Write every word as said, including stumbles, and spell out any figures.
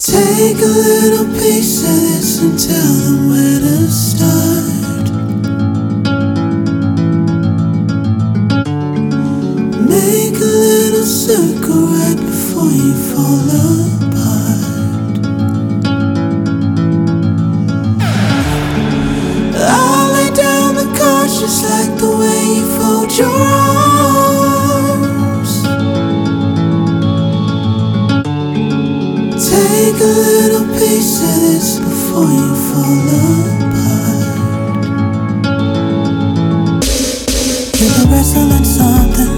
Take a little piece of this and tell them where to start. Make a little circle right before you fall apart. I'll lay down the cards just like the way you fold your arms. Take a little piece of this before you fall apart. You can wrestle on something